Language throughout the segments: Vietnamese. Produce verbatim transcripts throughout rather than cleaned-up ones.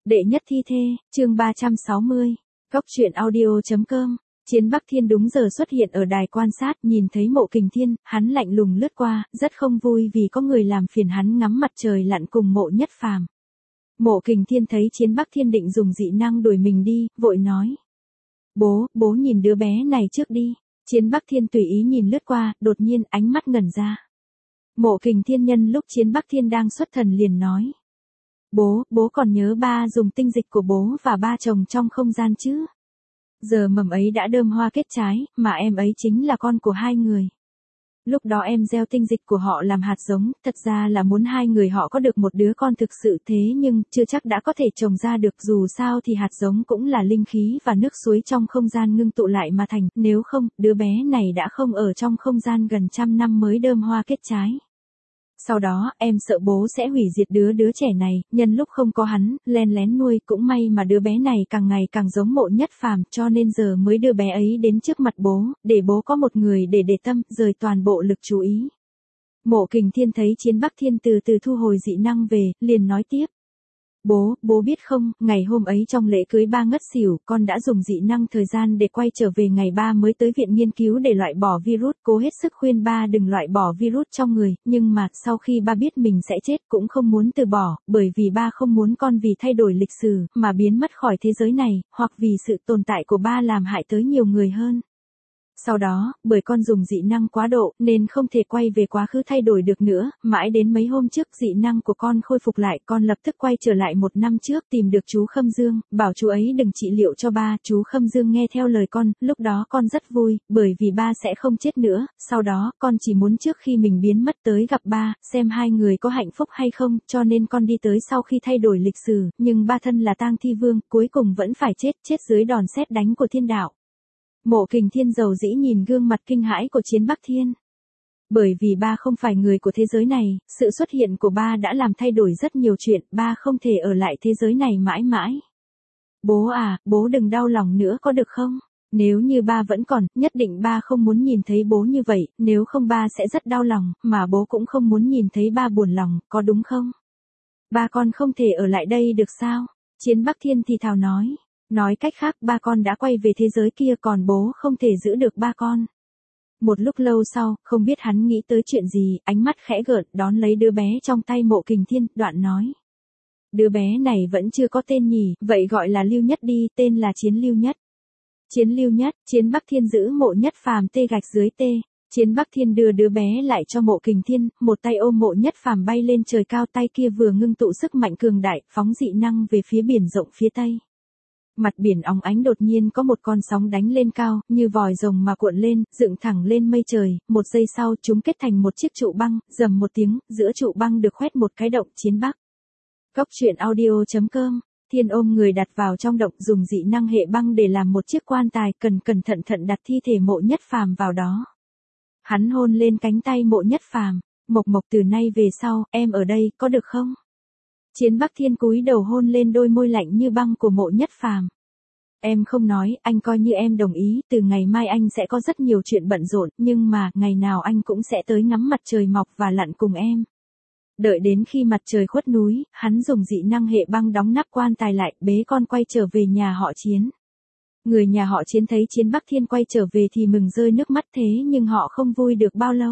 Đệ nhất thi thê, chương ba trăm sáu mươi. Góc truyện audio.com. Chiến Bắc Thiên đúng giờ xuất hiện ở đài quan sát, nhìn thấy Mộ Kình Thiên, hắn lạnh lùng lướt qua, rất không vui vì có người làm phiền hắn ngắm mặt trời lặn cùng Mộ Nhất Phàm. Mộ Kình Thiên thấy Chiến Bắc Thiên định dùng dị năng đuổi mình đi, vội nói: Bố, bố nhìn đứa bé này trước đi. Chiến Bắc Thiên tùy ý nhìn lướt qua, đột nhiên ánh mắt ngẩn ra. Mộ Kình Thiên nhân lúc Chiến Bắc Thiên đang xuất thần liền nói: Bố, bố còn nhớ ba dùng tinh dịch của bố và ba trồng trong không gian chứ? Giờ mầm ấy đã đơm hoa kết trái, mà em ấy chính là con của hai người. Lúc đó em gieo tinh dịch của họ làm hạt giống, thật ra là muốn hai người họ có được một đứa con thực sự, thế nhưng chưa chắc đã có thể trồng ra được, dù sao thì hạt giống cũng là linh khí và nước suối trong không gian ngưng tụ lại mà thành, nếu không, đứa bé này đã không ở trong không gian gần trăm năm mới đơm hoa kết trái. Sau đó, em sợ bố sẽ hủy diệt đứa đứa trẻ này, nhân lúc không có hắn, len lén nuôi, cũng may mà đứa bé này càng ngày càng giống Mộ Nhất Phàm, cho nên giờ mới đưa bé ấy đến trước mặt bố, để bố có một người để để tâm, rời toàn bộ lực chú ý. Mộ Kình Thiên thấy Chiến Bắc Thiên từ từ thu hồi dị năng về, liền nói tiếp: Bố, bố biết không, ngày hôm ấy trong lễ cưới ba ngất xỉu, con đã dùng dị năng thời gian để quay trở về ngày ba mới tới viện nghiên cứu để loại bỏ virus, cố hết sức khuyên ba đừng loại bỏ virus trong người, nhưng mà, sau khi ba biết mình sẽ chết cũng không muốn từ bỏ, bởi vì ba không muốn con vì thay đổi lịch sử, mà biến mất khỏi thế giới này, hoặc vì sự tồn tại của ba làm hại tới nhiều người hơn. Sau đó, bởi con dùng dị năng quá độ, nên không thể quay về quá khứ thay đổi được nữa, mãi đến mấy hôm trước dị năng của con khôi phục lại, con lập tức quay trở lại một năm trước, tìm được chú Khâm Dương, bảo chú ấy đừng trị liệu cho ba, chú Khâm Dương nghe theo lời con, lúc đó con rất vui, bởi vì ba sẽ không chết nữa, sau đó, con chỉ muốn trước khi mình biến mất tới gặp ba, xem hai người có hạnh phúc hay không, cho nên con đi tới sau khi thay đổi lịch sử, nhưng ba thân là tang thi vương, cuối cùng vẫn phải chết, chết dưới đòn sét đánh của thiên đạo. Mộ Kình Thiên dầu dĩ nhìn gương mặt kinh hãi của Chiến Bắc Thiên. Bởi vì ba không phải người của thế giới này, sự xuất hiện của ba đã làm thay đổi rất nhiều chuyện, ba không thể ở lại thế giới này mãi mãi. Bố à, bố đừng đau lòng nữa có được không? Nếu như ba vẫn còn, nhất định ba không muốn nhìn thấy bố như vậy, nếu không ba sẽ rất đau lòng, mà bố cũng không muốn nhìn thấy ba buồn lòng, có đúng không? Ba con không thể ở lại đây được sao? Chiến Bắc Thiên thì thào nói. Nói cách khác, ba con đã quay về thế giới kia, còn bố không thể giữ được ba con. Một lúc lâu sau, không biết hắn nghĩ tới chuyện gì, ánh mắt khẽ gợn, đón lấy đứa bé trong tay Mộ Kình Thiên, đoạn nói: Đứa bé này vẫn chưa có tên nhỉ, vậy gọi là Lưu Nhất đi, tên là Chiến Lưu Nhất. Chiến Lưu Nhất, Chiến Bắc Thiên giữ Mộ Nhất Phàm tê gạch dưới tê. Chiến Bắc Thiên đưa đứa bé lại cho Mộ Kình Thiên, một tay ôm Mộ Nhất Phàm bay lên trời cao, tay kia vừa ngưng tụ sức mạnh cường đại, phóng dị năng về phía biển rộng phía tây. Mặt biển óng ánh đột nhiên có một con sóng đánh lên cao, như vòi rồng mà cuộn lên, dựng thẳng lên mây trời, một giây sau chúng kết thành một chiếc trụ băng, rầm một tiếng, giữa trụ băng được khoét một cái động. Chiến Bắc. Góc truyện audio.com. Thiên ôm người đặt vào trong động, dùng dị năng hệ băng để làm một chiếc quan tài, cần cẩn thận thận đặt thi thể Mộ Nhất Phàm vào đó. Hắn hôn lên cánh tay Mộ Nhất Phàm, Mộc Mộc, từ nay về sau, em ở đây, có được không? Chiến Bắc Thiên cúi đầu hôn lên đôi môi lạnh như băng của Mộ Nhất Phàm. Em không nói, anh coi như em đồng ý, từ ngày mai anh sẽ có rất nhiều chuyện bận rộn, nhưng mà, ngày nào anh cũng sẽ tới ngắm mặt trời mọc và lặn cùng em. Đợi đến khi mặt trời khuất núi, hắn dùng dị năng hệ băng đóng nắp quan tài lại, bế con quay trở về nhà họ Chiến. Người nhà họ Chiến thấy Chiến Bắc Thiên quay trở về thì mừng rơi nước mắt, thế nhưng họ không vui được bao lâu.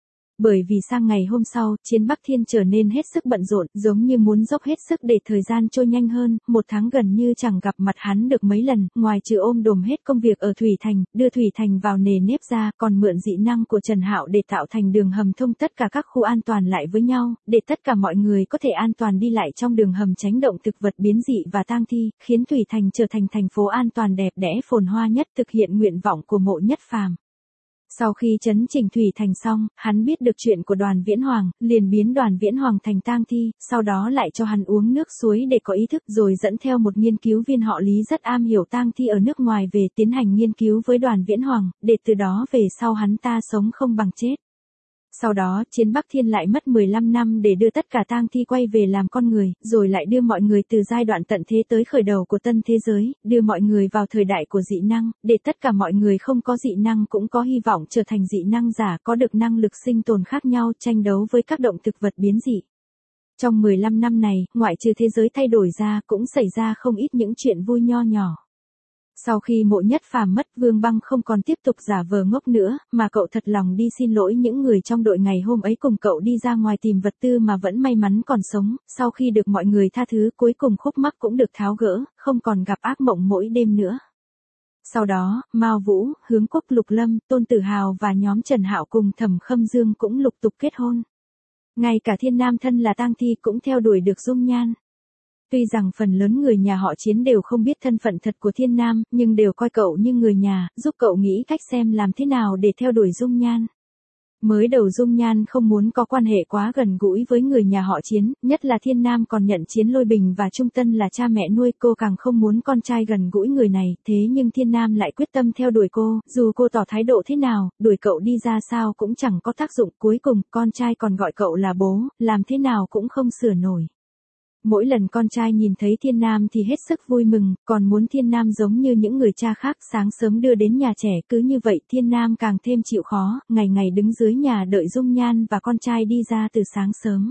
Bởi vì sang ngày hôm sau, Chiến Bắc Thiên trở nên hết sức bận rộn, giống như muốn dốc hết sức để thời gian trôi nhanh hơn, một tháng gần như chẳng gặp mặt hắn được mấy lần, ngoài trừ ôm đồm hết công việc ở Thủy Thành, đưa Thủy Thành vào nề nếp ra, còn mượn dị năng của Trần Hạo để tạo thành đường hầm thông tất cả các khu an toàn lại với nhau, để tất cả mọi người có thể an toàn đi lại trong đường hầm, tránh động thực vật biến dị và tang thi, khiến Thủy Thành trở thành thành phố an toàn đẹp đẽ phồn hoa nhất, thực hiện nguyện vọng của Mộ Nhất Phàm. Sau khi chấn chỉnh Thủy Thành xong, hắn biết được chuyện của Đoàn Viễn Hoàng, liền biến Đoàn Viễn Hoàng thành tang thi, sau đó lại cho hắn uống nước suối để có ý thức, rồi dẫn theo một nghiên cứu viên họ Lý rất am hiểu tang thi ở nước ngoài về tiến hành nghiên cứu với Đoàn Viễn Hoàng, để từ đó về sau hắn ta sống không bằng chết. Sau đó, Chiến Bắc Thiên lại mất mười lăm năm để đưa tất cả tang thi quay về làm con người, rồi lại đưa mọi người từ giai đoạn tận thế tới khởi đầu của tân thế giới, đưa mọi người vào thời đại của dị năng, để tất cả mọi người không có dị năng cũng có hy vọng trở thành dị năng giả, có được năng lực sinh tồn khác nhau, tranh đấu với các động thực vật biến dị. Trong mười lăm năm này, ngoại trừ thế giới thay đổi ra cũng xảy ra không ít những chuyện vui nho nhỏ. Sau khi Mộ Nhất Phàm mất, Vương Băng không còn tiếp tục giả vờ ngốc nữa, mà cậu thật lòng đi xin lỗi những người trong đội ngày hôm ấy cùng cậu đi ra ngoài tìm vật tư mà vẫn may mắn còn sống. Sau khi được mọi người tha thứ, cuối cùng khúc mắc cũng được tháo gỡ, không còn gặp ác mộng mỗi đêm nữa. Sau đó, Mao Vũ, Hướng Quốc, Lục Lâm, Tôn Tử Hào và nhóm Trần Hạo cùng Thẩm Khâm Dương cũng lục tục kết hôn. Ngay cả Thiên Nam thân là tang thi cũng theo đuổi được Dung Nhan. Tuy rằng phần lớn người nhà họ Chiến đều không biết thân phận thật của Thiên Nam, nhưng đều coi cậu như người nhà, giúp cậu nghĩ cách xem làm thế nào để theo đuổi Dung Nhan. Mới đầu Dung Nhan không muốn có quan hệ quá gần gũi với người nhà họ Chiến, nhất là Thiên Nam còn nhận Chiến Lôi Bình và Trung Tân là cha mẹ nuôi, cô càng không muốn con trai gần gũi người này, thế nhưng Thiên Nam lại quyết tâm theo đuổi cô, dù cô tỏ thái độ thế nào, đuổi cậu đi ra sao cũng chẳng có tác dụng, cuối cùng con trai còn gọi cậu là bố, làm thế nào cũng không sửa nổi. Mỗi lần con trai nhìn thấy Thiên Nam thì hết sức vui mừng, còn muốn Thiên Nam giống như những người cha khác sáng sớm đưa đến nhà trẻ, cứ như vậy Thiên Nam càng thêm chịu khó, ngày ngày đứng dưới nhà đợi Dung Nhan và con trai đi ra từ sáng sớm.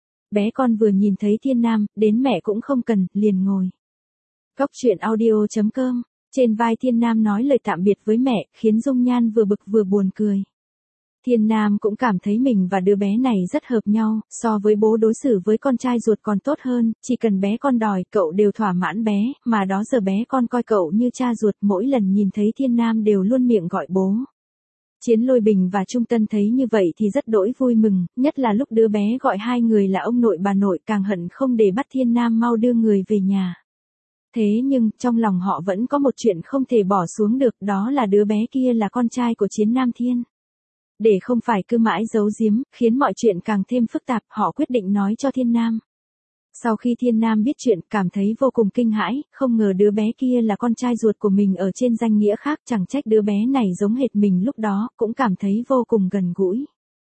Bé con vừa nhìn thấy Thiên Nam, đến mẹ cũng không cần, liền ngồi. Cóc truyện audio chấm com, trên vai Thiên Nam nói lời tạm biệt với mẹ, khiến Dung Nhan vừa bực vừa buồn cười. Thiên Nam cũng cảm thấy mình và đứa bé này rất hợp nhau, so với bố đối xử với con trai ruột còn tốt hơn, chỉ cần bé con đòi, cậu đều thỏa mãn bé, mà đó giờ bé con coi cậu như cha ruột, mỗi lần nhìn thấy Thiên Nam đều luôn miệng gọi bố. Chiến Lôi Bình và Trung Tân thấy như vậy thì rất đỗi vui mừng, nhất là lúc đứa bé gọi hai người là ông nội bà nội, càng hận không để bắt Thiên Nam mau đưa người về nhà. Thế nhưng, trong lòng họ vẫn có một chuyện không thể bỏ xuống được, đó là đứa bé kia là con trai của Chiến Nam Thiên. Để không phải cứ mãi giấu giếm, khiến mọi chuyện càng thêm phức tạp, họ quyết định nói cho Thiên Nam. Sau khi Thiên Nam biết chuyện, cảm thấy vô cùng kinh hãi, không ngờ đứa bé kia là con trai ruột của mình ở trên danh nghĩa khác, chẳng trách đứa bé này giống hệt mình lúc đó, cũng cảm thấy vô cùng gần gũi.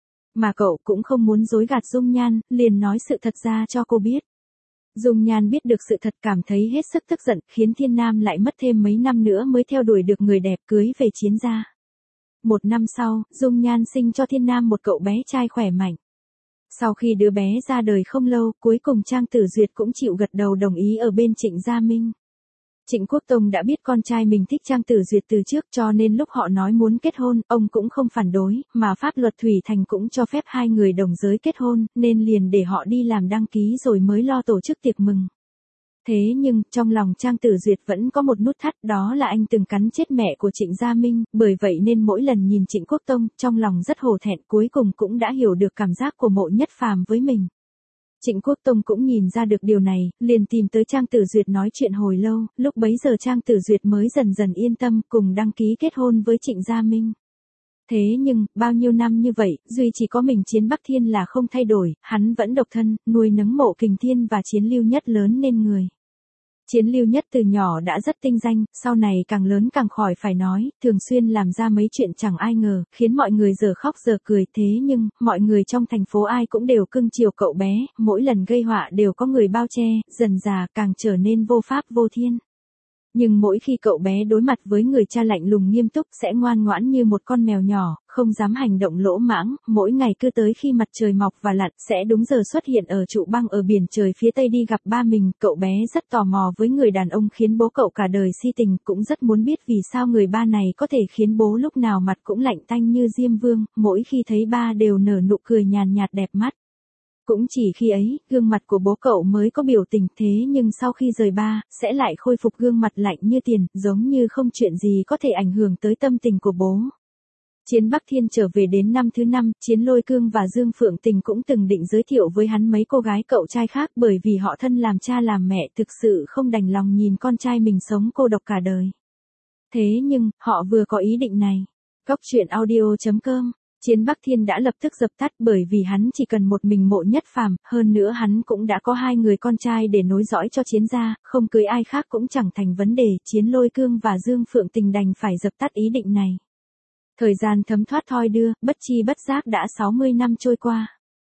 Mà cậu cũng không muốn dối gạt Dung Nhan, liền nói sự thật ra cho cô biết. Dung Nhan biết được sự thật cảm thấy hết sức tức giận, khiến Thiên Nam lại mất thêm mấy năm nữa mới theo đuổi được người đẹp cưới về Chiến gia. Một năm sau, Dung Nhan sinh cho Thiên Nam một cậu bé trai khỏe mạnh. Sau khi đứa bé ra đời không lâu, cuối cùng Trang Tử Duyệt cũng chịu gật đầu đồng ý ở bên Trịnh Gia Minh. Trịnh Quốc Tông đã biết con trai mình thích Trang Tử Duyệt từ trước, cho nên lúc họ nói muốn kết hôn, ông cũng không phản đối, mà pháp luật Thủy Thành cũng cho phép hai người đồng giới kết hôn, nên liền để họ đi làm đăng ký rồi mới lo tổ chức tiệc mừng. Thế nhưng, trong lòng Trang Tử Duyệt vẫn có một nút thắt, đó là anh từng cắn chết mẹ của Trịnh Gia Minh, bởi vậy nên mỗi lần nhìn Trịnh Quốc Tông, trong lòng rất hổ thẹn, cuối cùng cũng đã hiểu được cảm giác của Mộ Nhất Phàm với mình. Trịnh Quốc Tông cũng nhìn ra được điều này, liền tìm tới Trang Tử Duyệt nói chuyện hồi lâu, lúc bấy giờ Trang Tử Duyệt mới dần dần yên tâm, cùng đăng ký kết hôn với Trịnh Gia Minh. Thế nhưng, bao nhiêu năm như vậy, duy chỉ có mình Chiến Bắc Thiên là không thay đổi, hắn vẫn độc thân, nuôi nấng Mộ Kình Thiên và Chiến Lưu Nhất lớn nên người. Chiến Lưu Nhất từ nhỏ đã rất tinh danh, sau này càng lớn càng khỏi phải nói, thường xuyên làm ra mấy chuyện chẳng ai ngờ, khiến mọi người giờ khóc giờ cười. Thế nhưng, mọi người trong thành phố ai cũng đều cưng chiều cậu bé, mỗi lần gây họa đều có người bao che, dần dà càng trở nên vô pháp vô thiên. Nhưng mỗi khi cậu bé đối mặt với người cha lạnh lùng nghiêm túc sẽ ngoan ngoãn như một con mèo nhỏ, không dám hành động lỗ mãng, mỗi ngày cứ tới khi mặt trời mọc và lặn sẽ đúng giờ xuất hiện ở trụ băng ở biển trời phía tây đi gặp ba mình. Cậu bé rất tò mò với người đàn ông khiến bố cậu cả đời si tình, cũng rất muốn biết vì sao người ba này có thể khiến bố lúc nào mặt cũng lạnh tanh như Diêm Vương, mỗi khi thấy ba đều nở nụ cười nhàn nhạt đẹp mắt. Cũng chỉ khi ấy, gương mặt của bố cậu mới có biểu tình, thế nhưng sau khi rời ba, sẽ lại khôi phục gương mặt lạnh như tiền, giống như không chuyện gì có thể ảnh hưởng tới tâm tình của bố. Chiến Bắc Thiên trở về đến năm thứ năm, Chiến Lôi Cương và Dương Phượng Tình cũng từng định giới thiệu với hắn mấy cô gái cậu trai khác, bởi vì họ thân làm cha làm mẹ thực sự không đành lòng nhìn con trai mình sống cô độc cả đời. Thế nhưng, họ vừa có ý định này. Cóc truyện audio chấm com, Chiến Bắc Thiên đã lập tức dập tắt, bởi vì hắn chỉ cần một mình Mộ Nhất Phàm, hơn nữa hắn cũng đã có hai người con trai để nối dõi cho Chiến gia, không cưới ai khác cũng chẳng thành vấn đề. Chiến Lôi Cương và Dương Phượng Tình đành phải dập tắt ý định này. Thời gian thấm thoát thoi đưa, bất chi bất giác đã sáu mươi năm trôi qua.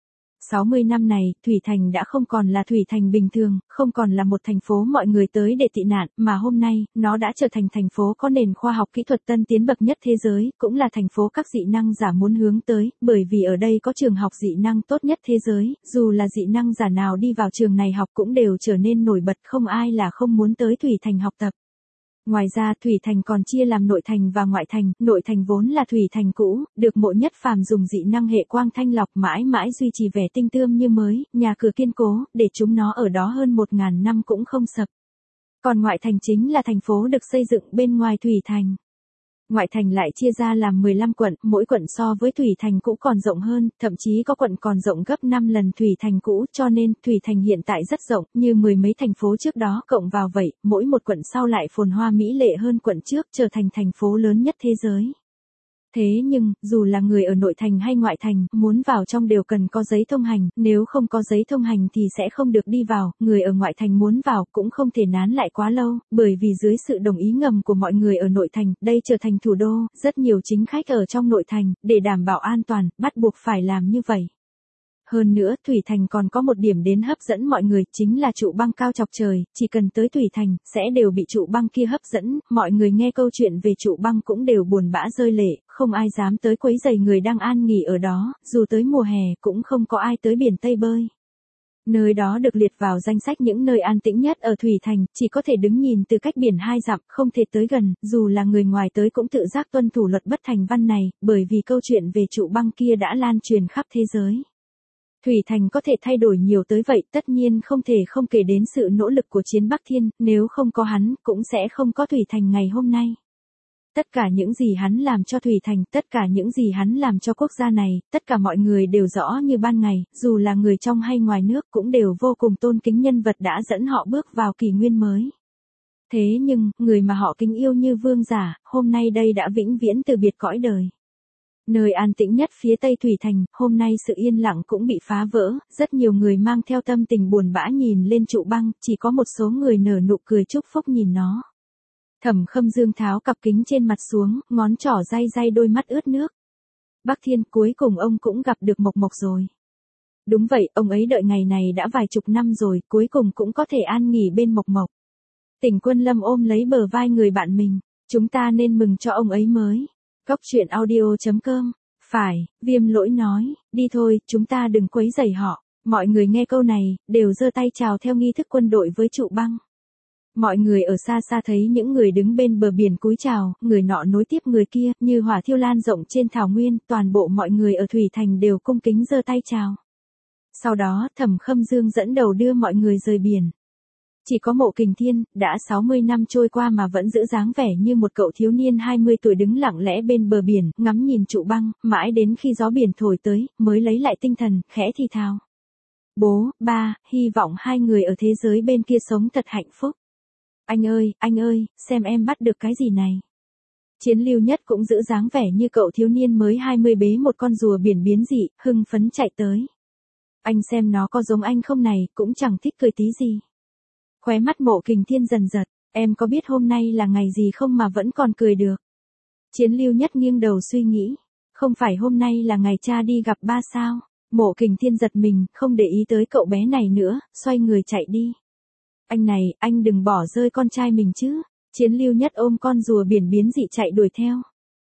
sáu mươi năm này, Thủy Thành đã không còn là Thủy Thành bình thường, không còn là một thành phố mọi người tới để tị nạn, mà hôm nay, nó đã trở thành thành phố có nền khoa học kỹ thuật tân tiến bậc nhất thế giới, cũng là thành phố các dị năng giả muốn hướng tới, bởi vì ở đây có trường học dị năng tốt nhất thế giới, dù là dị năng giả nào đi vào trường này học cũng đều trở nên nổi bật, không ai là không muốn tới Thủy Thành học tập. Ngoài ra Thủy Thành còn chia làm nội thành và ngoại thành, nội thành vốn là Thủy Thành cũ, được Mộ Nhất Phàm dùng dị năng hệ quang thanh lọc mãi mãi duy trì vẻ tinh tươm như mới, nhà cửa kiên cố, để chúng nó ở đó hơn một ngàn năm cũng không sập. Còn ngoại thành chính là thành phố được xây dựng bên ngoài Thủy Thành. Ngoại thành lại chia ra làm mười lăm quận, mỗi quận so với Thủy Thành cũ còn rộng hơn, thậm chí có quận còn rộng gấp năm lần Thủy Thành cũ, cho nên Thủy Thành hiện tại rất rộng, như mười mấy thành phố trước đó cộng vào vậy, mỗi một quận sau lại phồn hoa mỹ lệ hơn quận trước, trở thành thành phố lớn nhất thế giới. Thế nhưng, dù là người ở nội thành hay ngoại thành, muốn vào trong đều cần có giấy thông hành, nếu không có giấy thông hành thì sẽ không được đi vào, người ở ngoại thành muốn vào cũng không thể nán lại quá lâu, bởi vì dưới sự đồng ý ngầm của mọi người ở nội thành, đây trở thành thủ đô, rất nhiều chính khách ở trong nội thành, để đảm bảo an toàn, bắt buộc phải làm như vậy. Hơn nữa, Thủy Thành còn có một điểm đến hấp dẫn mọi người, chính là trụ băng cao chọc trời, chỉ cần tới Thủy Thành, sẽ đều bị trụ băng kia hấp dẫn, mọi người nghe câu chuyện về trụ băng cũng đều buồn bã rơi lệ, không ai dám tới quấy rầy người đang an nghỉ ở đó, dù tới mùa hè cũng không có ai tới biển Tây bơi. Nơi đó được liệt vào danh sách những nơi an tĩnh nhất ở Thủy Thành, chỉ có thể đứng nhìn từ cách biển hai dặm, không thể tới gần, dù là người ngoài tới cũng tự giác tuân thủ luật bất thành văn này, bởi vì câu chuyện về trụ băng kia đã lan truyền khắp thế giới. Thủy Thành có thể thay đổi nhiều tới vậy, tất nhiên không thể không kể đến sự nỗ lực của Chiến Bắc Thiên, nếu không có hắn, cũng sẽ không có Thủy Thành ngày hôm nay. Tất cả những gì hắn làm cho Thủy Thành, tất cả những gì hắn làm cho quốc gia này, tất cả mọi người đều rõ như ban ngày, dù là người trong hay ngoài nước cũng đều vô cùng tôn kính nhân vật đã dẫn họ bước vào kỷ nguyên mới. Thế nhưng, người mà họ kính yêu như vương giả, hôm nay đây đã vĩnh viễn từ biệt cõi đời. Nơi an tĩnh nhất phía Tây Thủy Thành, hôm nay sự yên lặng cũng bị phá vỡ, rất nhiều người mang theo tâm tình buồn bã nhìn lên trụ băng, chỉ có một số người nở nụ cười chúc phúc nhìn nó. Thẩm Khâm Dương tháo cặp kính trên mặt xuống, ngón trỏ day day đôi mắt ướt nước. Bắc Thiên, cuối cùng ông cũng gặp được Mộc Mộc rồi. Đúng vậy, ông ấy đợi ngày này đã vài chục năm rồi, cuối cùng cũng có thể an nghỉ bên Mộc Mộc. Tỉnh Quân Lâm ôm lấy bờ vai người bạn mình, chúng ta nên mừng cho ông ấy mới. Góc truyện audio chấm com. Phải, Viêm Lỗi nói, đi thôi, chúng ta đừng quấy rầy họ. Mọi người nghe câu này, đều giơ tay chào theo nghi thức quân đội với trụ băng. Mọi người ở xa xa thấy những người đứng bên bờ biển cúi chào, người nọ nối tiếp người kia, như hỏa thiêu lan rộng trên thảo nguyên, toàn bộ mọi người ở Thủy Thành đều cung kính giơ tay chào. Sau đó, Thẩm Khâm Dương dẫn đầu đưa mọi người rời biển. Chỉ có Mộ Kình Thiên, đã sáu mươi năm trôi qua mà vẫn giữ dáng vẻ như một cậu thiếu niên hai mươi tuổi đứng lặng lẽ bên bờ biển, ngắm nhìn trụ băng, mãi đến khi gió biển thổi tới, mới lấy lại tinh thần, khẽ thì thào. Bố, ba, hy vọng hai người ở thế giới bên kia sống thật hạnh phúc. Anh ơi, anh ơi, xem em bắt được cái gì này. Chiến Lưu Nhất cũng giữ dáng vẻ như cậu thiếu niên mới hai mươi bế một con rùa biển biến dị, hưng phấn chạy tới. Anh xem nó có giống anh không này, cũng chẳng thích cười tí gì. Khóe mắt Mộ Kình Thiên dần giật, em có biết hôm nay là ngày gì không mà vẫn còn cười được. Chiến Lưu Nhất nghiêng đầu suy nghĩ, không phải hôm nay là ngày cha đi gặp ba sao. Mộ Kình Thiên giật mình, không để ý tới cậu bé này nữa, xoay người chạy đi. Anh này, anh đừng bỏ rơi con trai mình chứ. Chiến Lưu Nhất ôm con rùa biển biến dị chạy đuổi theo.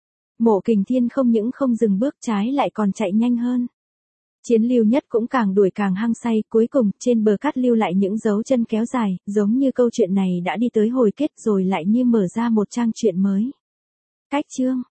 Mộ Kình Thiên không những không dừng bước, trái lại còn chạy nhanh hơn. Chiến Lưu Nhất cũng càng đuổi càng hăng say, cuối cùng, trên bờ cát lưu lại những dấu chân kéo dài, giống như câu chuyện này đã đi tới hồi kết rồi lại như mở ra một trang truyện mới. Cách chương